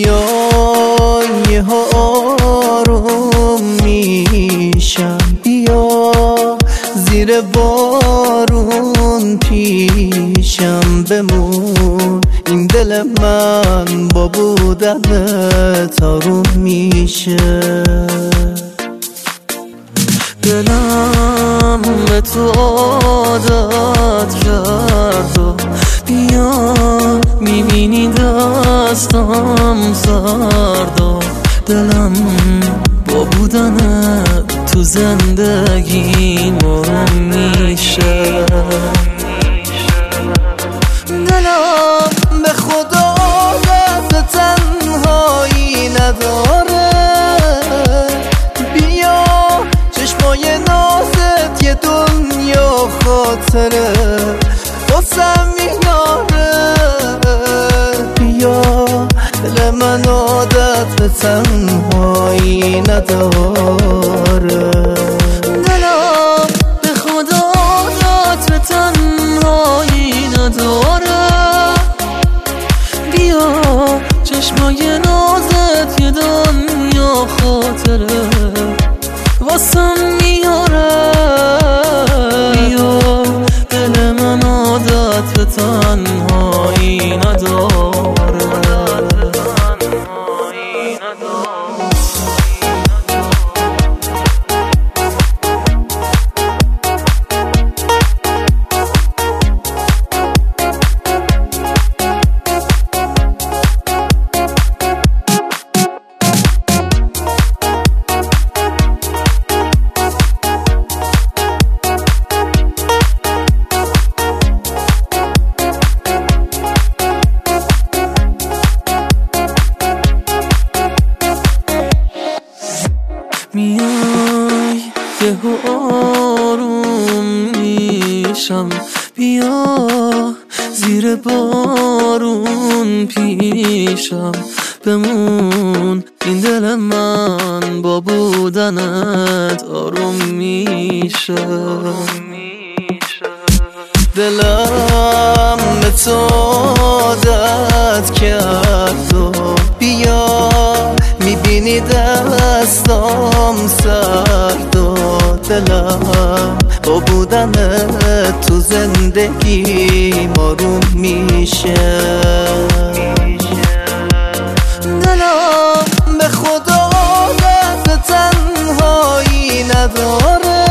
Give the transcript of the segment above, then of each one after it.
بیا یه آروم میشم، بیا زیر بارون پیشم بمون. این دل من با بودنت آروم میشه. دلم به تو عادت کرد و بیا میبینی دستم سرد و دلم با بودنت تو زندگی مرم میشه. دلم به خدا عادت تنهایی نداره، بیا چشمای نازت یه دنیا خاطره واسم میاره. بیا دل من عادت به تنهایی نداره. دلم به خدا عادت به تنهایی نداره، بیا چشمای نازت یه دنیا خاطره واسم میاره. بیا دل من عادت به تنهایی نداره. میای یه آروم میشم، بیا زیر بارون پیشم بمون. این دل من با بودنت آروم میشه. دلم به تو عادت کرد و بیا میبینی دستام سرد و دلم با بودنت تو زندگی آروم میشه. دلم به خدا عادت تنهایی نداره،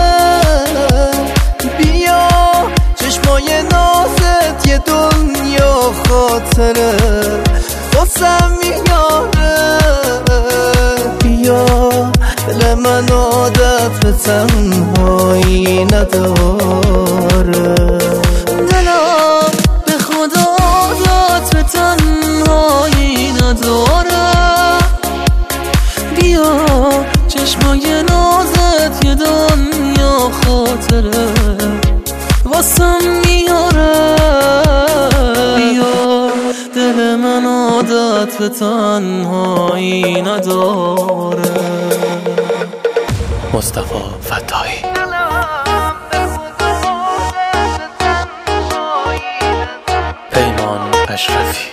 بیا چشمای نازت یه دنیا خاطره واسم میاره. بیا دل من عادت به تنهایی نداره. دلم به خدا عادت به تنهایی نداره، بیا چشمای نازت یه دنیا خاطره واسم میاره. بیا دل من عادت به تنهایی نداره. مصطفی فتاحی. پیمان اشرفی.